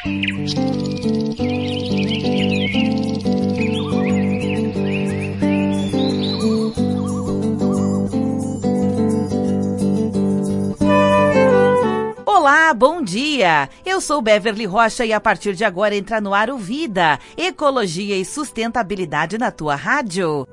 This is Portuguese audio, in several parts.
Olá, bom dia! Eu sou Beverly Rocha e a partir de agora entra no ar o Vida, Ecologia e Sustentabilidade na tua rádio.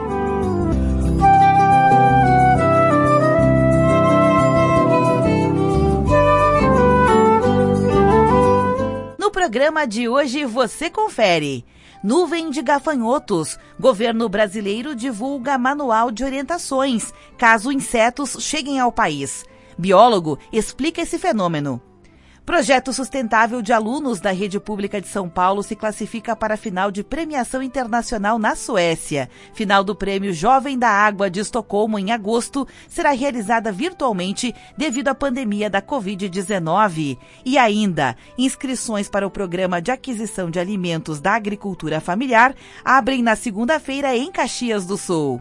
No programa de hoje você confere. Nuvem de gafanhotos. Governo brasileiro divulga manual de orientações caso insetos cheguem ao país. Biólogo explica esse fenômeno. Projeto sustentável de alunos da Rede Pública de São Paulo se classifica para a final de premiação internacional na Suécia. Final do Prêmio Jovem da Água de Estocolmo em agosto será realizada virtualmente devido à pandemia da Covid-19. E ainda, inscrições para o Programa de Aquisição de Alimentos da Agricultura Familiar abrem na segunda-feira em Caxias do Sul.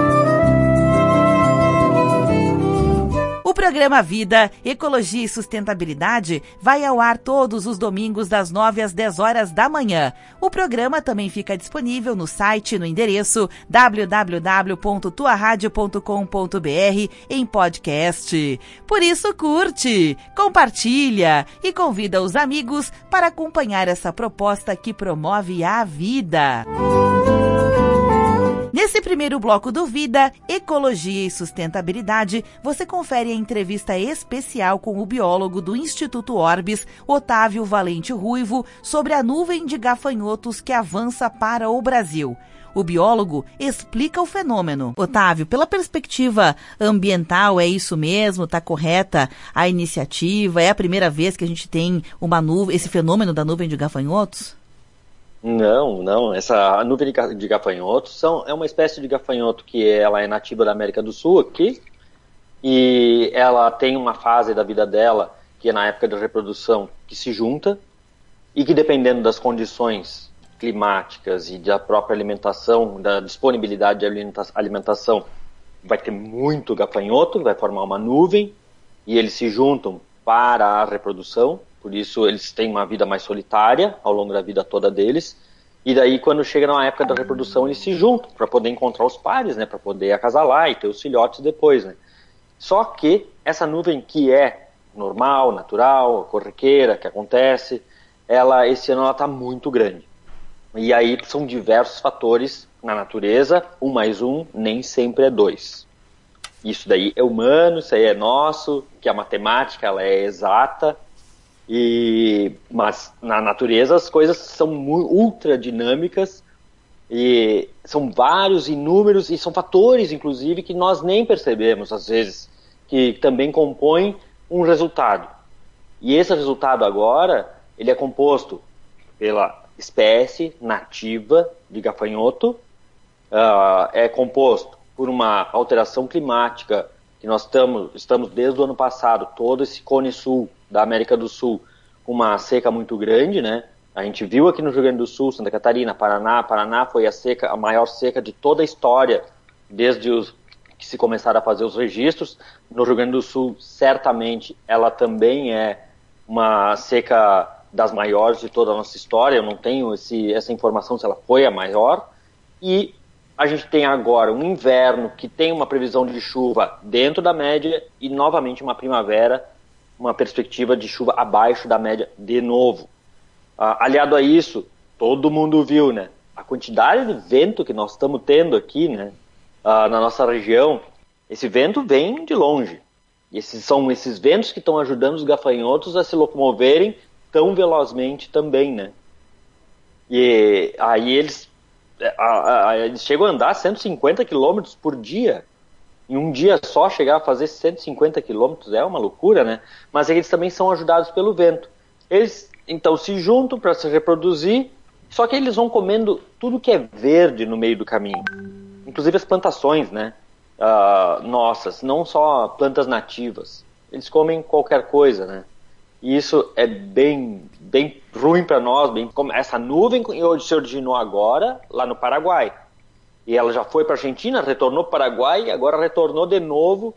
O programa Vida, Ecologia e Sustentabilidade vai ao ar todos os domingos das 9 às 10 horas da manhã. O programa também fica disponível no site no endereço www.tuaradio.com.br em podcast. Por isso curte, compartilha e convida os amigos para acompanhar essa proposta que promove a vida. Nesse primeiro bloco do Vida, Ecologia e Sustentabilidade, você confere a entrevista especial com o biólogo do Instituto Orbis, Otávio Valente Ruivo, sobre a nuvem de gafanhotos que avança para o Brasil. O biólogo explica o fenômeno. Otávio, pela perspectiva ambiental, é isso mesmo? Está correta a iniciativa? É a primeira vez que a gente tem esse fenômeno da nuvem de gafanhotos? Não. A nuvem de gafanhotos é uma espécie de gafanhoto que ela é nativa da América do Sul aqui, e ela tem uma fase da vida dela, que é na época da reprodução, que se junta, e que dependendo das condições climáticas e da própria alimentação, da disponibilidade de alimentação, vai ter muito gafanhoto, vai formar uma nuvem, e eles se juntam para a reprodução. Por isso eles têm uma vida mais solitária ao longo da vida toda deles. E daí quando chega na época da reprodução eles se juntam para poder encontrar os pares, né, para poder acasalar e ter os filhotes depois, né. Só que essa nuvem que é normal, natural, corriqueira, que acontece, esse ano ela está muito grande. E aí são diversos fatores na natureza, 1 mais 1 nem sempre é 2. Isso daí é humano, isso aí é nosso, que a matemática ela é exata. Mas na natureza as coisas são ultra dinâmicas e são vários, inúmeros, e são fatores, inclusive, que nós nem percebemos, às vezes, que também compõem um resultado. E esse resultado agora, ele é composto pela espécie nativa de gafanhoto, é composto por uma alteração climática que nós estamos desde o ano passado, todo esse cone sul da América do Sul, com uma seca muito grande, né? A gente viu aqui no Rio Grande do Sul, Santa Catarina, Paraná foi a maior seca de toda a história, desde que se começaram a fazer os registros. No Rio Grande do Sul, certamente, ela também é uma seca das maiores de toda a nossa história. Eu não tenho essa informação se ela foi a maior. E a gente tem agora um inverno que tem uma previsão de chuva dentro da média e, novamente, uma primavera, uma perspectiva de chuva abaixo da média de novo. Aliado a isso, todo mundo viu, né? A quantidade de vento que nós estamos tendo aqui, né? Na nossa região, esse vento vem de longe. E são esses ventos que estão ajudando os gafanhotos a se locomoverem tão velozmente também, né? E aí eles chegam a andar 150 km por dia. Em um dia só chegar a fazer 150 quilômetros é uma loucura, né? Mas eles também são ajudados pelo vento. Eles, então, se juntam para se reproduzir, só que eles vão comendo tudo que é verde no meio do caminho. Inclusive as plantações, né? Nossas, não só plantas nativas. Eles comem qualquer coisa, né? E isso é bem ruim para nós. Essa nuvem se originou agora lá no Paraguai. E ela já foi para a Argentina, retornou para o Paraguai e agora retornou de novo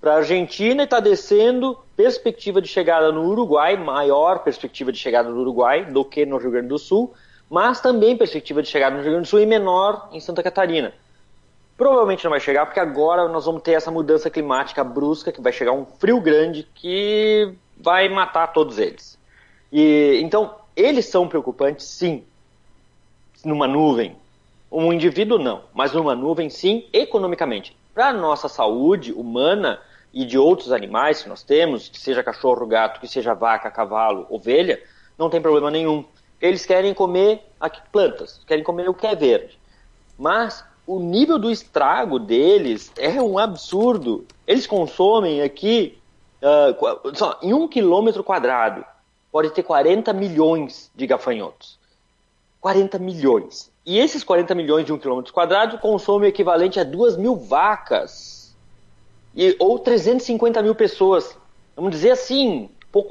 para a Argentina e está descendo, perspectiva de chegada no Uruguai, maior perspectiva de chegada no Uruguai do que no Rio Grande do Sul, mas também perspectiva de chegada no Rio Grande do Sul e menor em Santa Catarina. Provavelmente não vai chegar, porque agora nós vamos ter essa mudança climática brusca, que vai chegar um frio grande que vai matar todos eles. E então, eles são preocupantes, sim, numa nuvem. Um indivíduo não, mas numa nuvem, sim, economicamente. Para a nossa saúde humana e de outros animais que nós temos, que seja cachorro, gato, que seja vaca, cavalo, ovelha, não tem problema nenhum. Eles querem comer plantas, querem comer o que é verde. Mas o nível do estrago deles é um absurdo. Eles consomem aqui, em 1 quilômetro quadrado, pode ter 40 milhões de gafanhotos. 40 milhões. E esses 40 milhões de 1 quilômetro quadrado consomem o equivalente a 2.000 vacas. Ou 350 mil pessoas. Vamos dizer assim,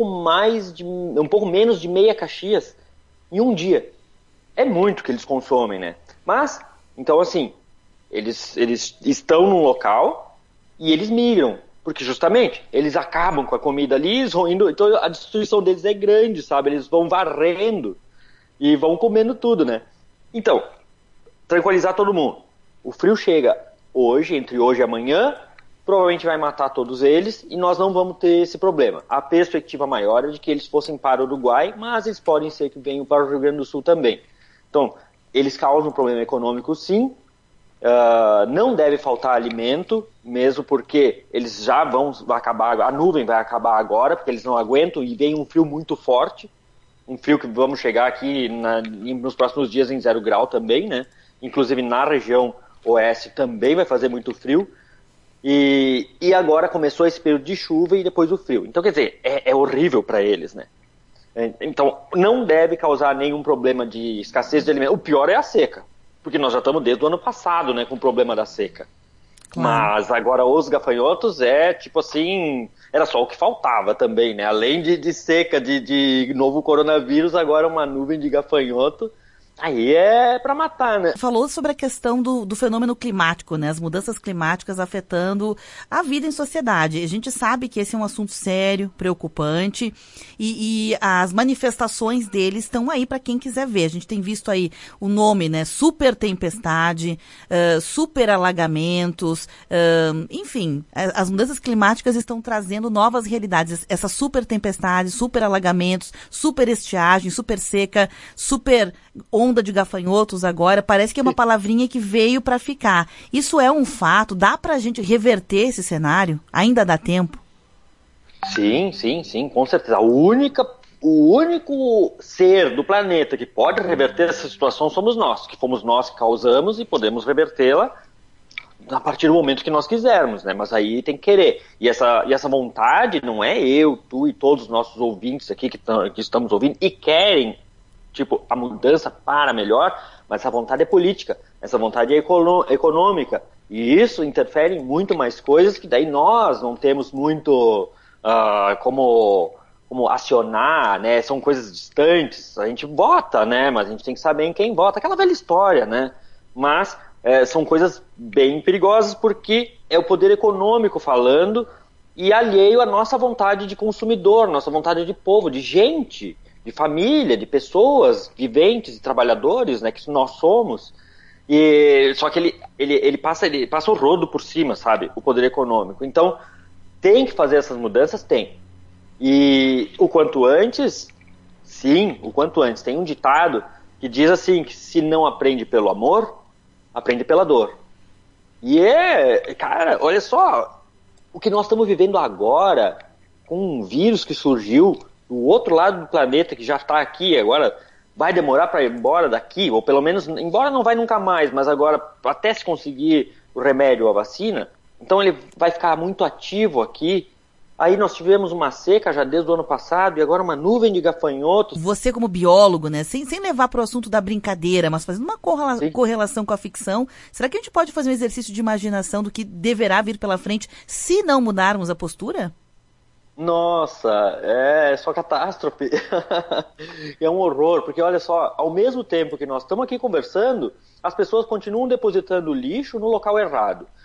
um pouco menos de meia Caxias em um dia. É muito que eles consomem, né? Mas, então assim, eles estão num local e eles migram. Porque justamente, eles acabam com a comida ali, então a destruição deles é grande, sabe? Eles vão varrendo e vão comendo tudo, né? Então, tranquilizar todo mundo. O frio chega hoje, entre hoje e amanhã, provavelmente vai matar todos eles e nós não vamos ter esse problema. A perspectiva maior é de que eles fossem para o Uruguai, mas eles podem ser que venham para o Rio Grande do Sul também. Então, eles causam um problema econômico, sim. Não deve faltar alimento, mesmo porque eles já vai acabar, a nuvem vai acabar agora, porque eles não aguentam e vem um frio muito forte. Um frio que vamos chegar aqui nos próximos dias em 0 grau também, né? Inclusive na região oeste também vai fazer muito frio. E agora começou esse período de chuva e depois o frio. Então, quer dizer, é horrível para eles, né? Então, não deve causar nenhum problema de escassez de alimentos. O pior é a seca, porque nós já estamos desde o ano passado, né, com o problema da seca. Claro. Mas agora os gafanhotos tipo assim, era só o que faltava também, né? Além de seca, de novo coronavírus, agora uma nuvem de gafanhoto. Aí é para matar, né? Falou sobre a questão do fenômeno climático, né? As mudanças climáticas afetando a vida em sociedade. A gente sabe que esse é um assunto sério, preocupante, e as manifestações deles estão aí para quem quiser ver. A gente tem visto aí o nome, né? Super tempestade, super alagamentos, enfim, as mudanças climáticas estão trazendo novas realidades. Essa super tempestade, super alagamentos, super estiagem, super seca, super onda de gafanhotos agora, parece que é uma palavrinha que veio para ficar. Isso é um fato? Dá pra gente reverter esse cenário? Ainda dá tempo? Sim, com certeza. O único ser do planeta que pode reverter essa situação somos nós, que fomos nós que causamos e podemos revertê-la a partir do momento que nós quisermos, né? Mas aí tem que querer. E essa vontade não é eu, tu e todos os nossos ouvintes aqui que estamos ouvindo e querem a mudança para melhor, mas essa vontade é política, essa vontade é econômica, e isso interfere em muito mais coisas que daí nós não temos muito como acionar, né? São coisas distantes, a gente vota, né? Mas a gente tem que saber em quem vota, aquela velha história, né? Mas são coisas bem perigosas porque é o poder econômico falando e alheio à nossa vontade de consumidor, nossa vontade de povo, de gente, de família, de pessoas viventes e trabalhadores, né, que nós somos, só que ele passa o rodo por cima, sabe, o poder econômico. Então, tem que fazer essas mudanças? Tem. E o quanto antes, sim, o quanto antes. Tem um ditado que diz assim, que se não aprende pelo amor, aprende pela dor. E cara, olha só, o que nós estamos vivendo agora, com um vírus que surgiu do outro lado do planeta, que já está aqui, agora vai demorar para ir embora daqui, ou pelo menos, embora não vai nunca mais, mas agora até se conseguir o remédio ou a vacina, então ele vai ficar muito ativo aqui. Aí nós tivemos uma seca já desde o ano passado e agora uma nuvem de gafanhotos. Você como biólogo, né, sem levar para o assunto da brincadeira, mas fazendo uma correlação com a ficção, será que a gente pode fazer um exercício de imaginação do que deverá vir pela frente se não mudarmos a postura? Nossa, é só catástrofe. É um horror, porque olha só, ao mesmo tempo que nós estamos aqui conversando, as pessoas continuam depositando lixo no local errado.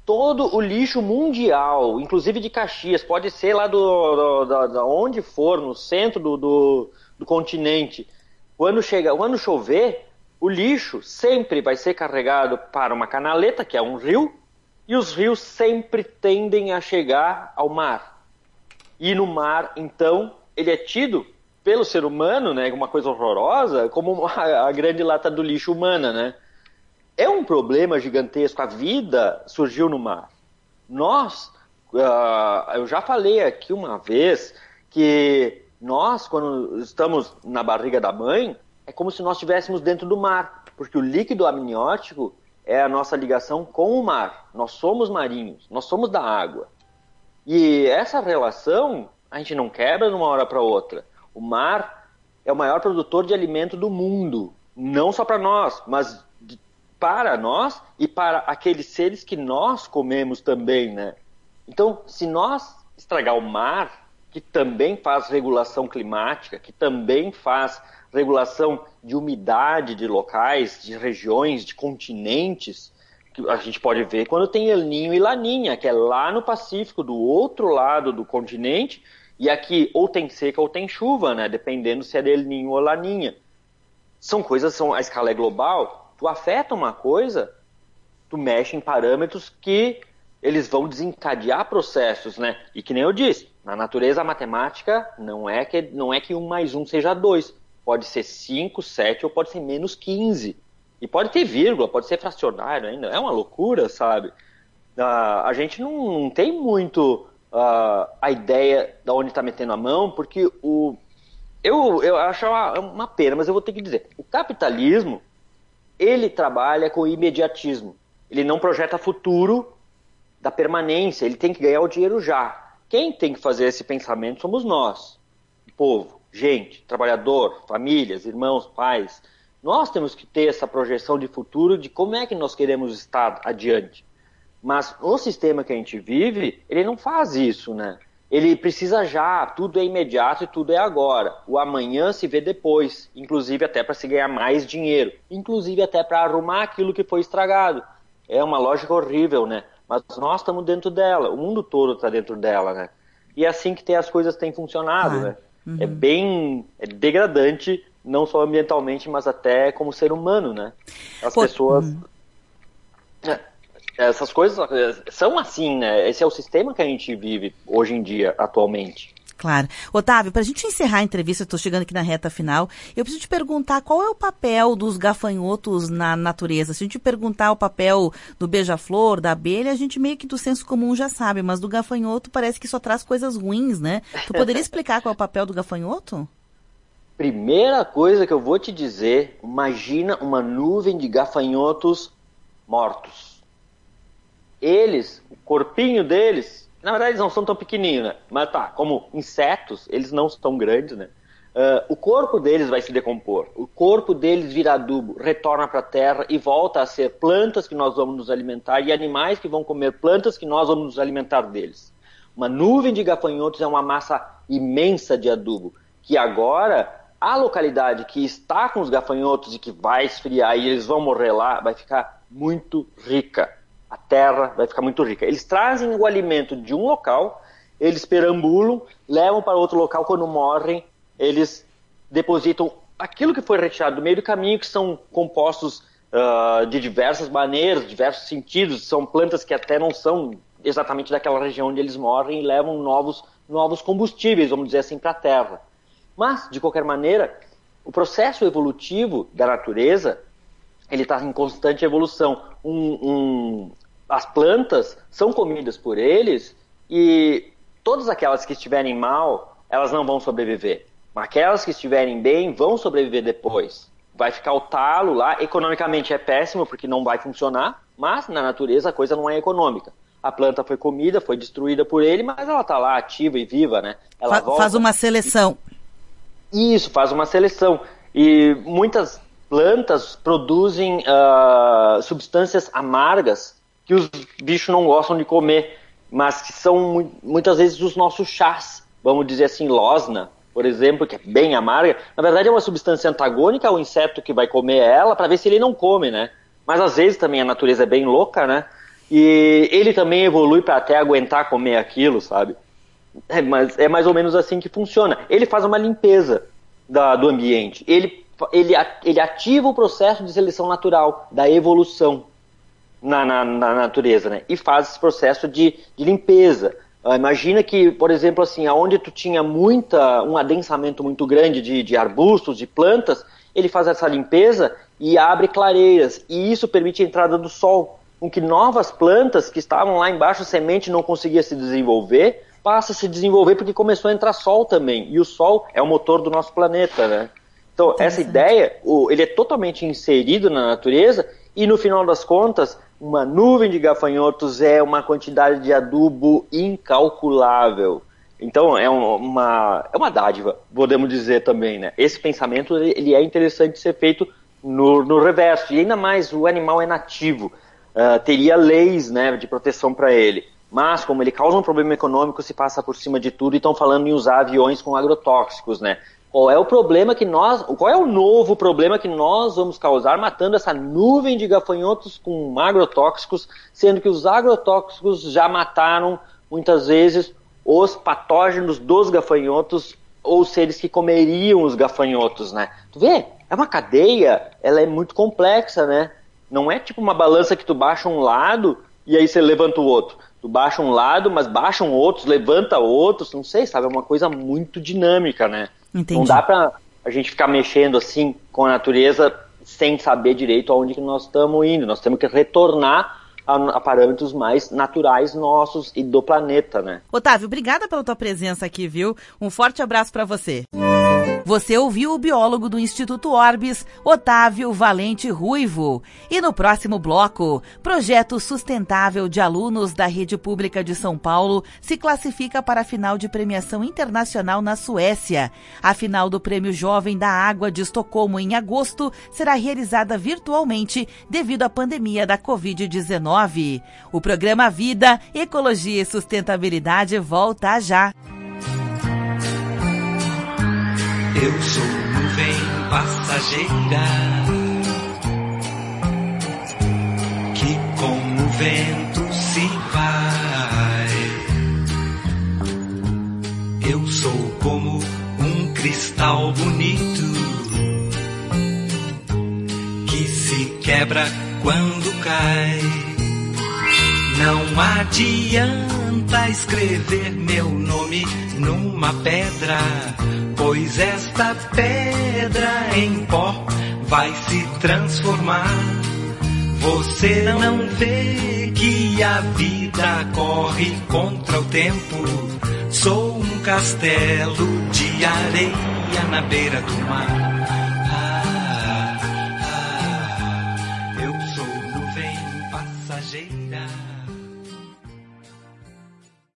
todo o lixo mundial, inclusive de Caxias, pode ser lá da onde for, no centro do continente, quando chover, o lixo sempre vai ser carregado para uma canaleta, que é um rio, e os rios sempre tendem a chegar ao mar. E no mar, então, ele é tido pelo ser humano, né, uma coisa horrorosa, como a grande lata do lixo humana, né? É um problema gigantesco. A vida surgiu no mar. Eu já falei aqui uma vez que nós, quando estamos na barriga da mãe, é como se nós estivéssemos dentro do mar, porque o líquido amniótico é a nossa ligação com o mar. Nós somos marinhos, nós somos da água. E essa relação a gente não quebra de uma hora para outra. O mar é o maior produtor de alimento do mundo, não só para nós, mas para nós e para aqueles seres que nós comemos também, né? Então, se nós estragar o mar, que também faz regulação climática, que também faz regulação de umidade de locais, de regiões, de continentes, que a gente pode ver quando tem El Niño e Laninha, que é lá no Pacífico, do outro lado do continente, e aqui ou tem seca ou tem chuva, né? Dependendo se é de El Niño ou Laninha. A escala é global. Tu afeta uma coisa, tu mexe em parâmetros que eles vão desencadear processos, né? E que nem eu disse, na natureza a matemática não é que 1 mais 1 seja 2. Pode ser 5, 7 ou pode ser menos 15. E pode ter vírgula, pode ser fracionário ainda. É uma loucura, sabe? A gente não tem muito a ideia de onde está metendo a mão, porque eu acho uma pena, mas eu vou ter que dizer. O capitalismo, ele trabalha com imediatismo. Ele não projeta futuro da permanência. Ele tem que ganhar o dinheiro já. Quem tem que fazer esse pensamento somos nós. O povo, gente, trabalhador, famílias, irmãos, pais. Nós temos que ter essa projeção de futuro de como é que nós queremos estar adiante. Mas o sistema que a gente vive, ele não faz isso, né? Ele precisa já, tudo é imediato e tudo é agora. O amanhã se vê depois, inclusive até para se ganhar mais dinheiro, inclusive até para arrumar aquilo que foi estragado. É uma lógica horrível, né? Mas nós estamos dentro dela, o mundo todo está dentro dela, né? E é assim que as coisas têm funcionado, né? Uhum. É degradante, não só ambientalmente, mas até como ser humano, né? As pessoas... Essas coisas são assim, né? Esse é o sistema que a gente vive hoje em dia, atualmente. Claro. Otávio, para a gente encerrar a entrevista, estou chegando aqui na reta final, eu preciso te perguntar qual é o papel dos gafanhotos na natureza. Se a gente perguntar o papel do beija-flor, da abelha, a gente meio que do senso comum já sabe, mas do gafanhoto parece que só traz coisas ruins, né? Tu poderia explicar qual é o papel do gafanhoto? Primeira coisa que eu vou te dizer, imagina uma nuvem de gafanhotos mortos. O corpinho deles, na verdade eles não são tão pequenininhos, né? Mas tá, como insetos, eles não são tão grandes, né? O corpo deles vai se decompor, o corpo deles vira adubo, retorna para a terra e volta a ser plantas que nós vamos nos alimentar e animais que vão comer plantas que nós vamos nos alimentar deles. Uma nuvem de gafanhotos é uma massa imensa de adubo, que agora a localidade que está com os gafanhotos e que vai esfriar e eles vão morrer lá, vai ficar muito rica. A terra vai ficar muito rica. Eles trazem o alimento de um local, eles perambulam, levam para outro local. Quando morrem, eles depositam aquilo que foi retirado do meio do caminho, que são compostos de diversas maneiras, diversos sentidos. São plantas que até não são exatamente daquela região onde eles morrem e levam novos combustíveis, vamos dizer assim, para a terra. Mas, de qualquer maneira, o processo evolutivo da natureza, ele está em constante evolução. As plantas são comidas por eles e todas aquelas que estiverem mal, elas não vão sobreviver. Mas aquelas que estiverem bem vão sobreviver depois. Vai ficar o talo lá, economicamente é péssimo porque não vai funcionar, mas na natureza a coisa não é econômica. A planta foi comida, foi destruída por ele, mas ela está lá ativa e viva, né? Ela faz uma seleção. Isso, faz uma seleção. E muitas plantas produzem substâncias amargas que os bichos não gostam de comer, mas que são muitas vezes os nossos chás, vamos dizer assim, losna, por exemplo, que é bem amarga. Na verdade é uma substância antagônica ao inseto que vai comer ela, para ver se ele não come, né? Mas às vezes também a natureza é bem louca, né? e ele também evolui para até aguentar comer aquilo, sabe? Mas é mais ou menos assim que funciona. Ele faz uma limpeza do ambiente. Ele ativa o processo de seleção natural, da evolução na natureza, né? E faz esse processo de limpeza. Imagina que, por exemplo, assim, onde tu tinha um adensamento muito grande de arbustos, de plantas, ele faz essa limpeza e abre clareiras. E isso permite a entrada do sol, com que novas plantas que estavam lá embaixo, a semente não conseguia se desenvolver, passa a se desenvolver porque começou a entrar sol também. E o sol é o motor do nosso planeta, né? Então, essa ideia, ele é totalmente inserido na natureza e, no final das contas, uma nuvem de gafanhotos é uma quantidade de adubo incalculável. Então, é uma dádiva, podemos dizer também, né? Esse pensamento, ele é interessante de ser feito no reverso. E ainda mais, o animal é nativo. Teria leis, né, de proteção para ele. Mas, como ele causa um problema econômico, se passa por cima de tudo e estão falando em usar aviões com agrotóxicos, né? Qual é o novo problema que nós vamos causar matando essa nuvem de gafanhotos com agrotóxicos, sendo que os agrotóxicos já mataram, muitas vezes, os patógenos dos gafanhotos ou seres que comeriam os gafanhotos, né? Tu vê? É uma cadeia, ela é muito complexa, né? Não é tipo uma balança que tu baixa um lado e aí você levanta o outro. Tu baixa um lado, mas baixam outros, levanta outros, não sei, sabe? É uma coisa muito dinâmica, né? Entendi. Não dá pra a gente ficar mexendo assim com a natureza sem saber direito aonde que nós estamos indo. Nós temos que retornar a parâmetros mais naturais nossos e do planeta, né? Otávio, obrigada pela tua presença aqui, viu? Um forte abraço para você. Você ouviu o biólogo do Instituto Orbis, Otávio Valente Ruivo. E no próximo bloco, projeto sustentável de alunos da Rede Pública de São Paulo se classifica para a final de premiação internacional na Suécia. A final do Prêmio Jovem da Água de Estocolmo em agosto será realizada virtualmente devido à pandemia da Covid-19. O programa Vida, Ecologia e Sustentabilidade volta já. Eu sou nuvem passageira que com o vento se vai. Eu sou como um cristal bonito que se quebra quando cai. Não adianta escrever meu nome numa pedra, pois esta pedra em pó vai se transformar. Você não vê que a vida corre contra o tempo. Sou um castelo de areia na beira do mar. Eu sou nuvem passageira.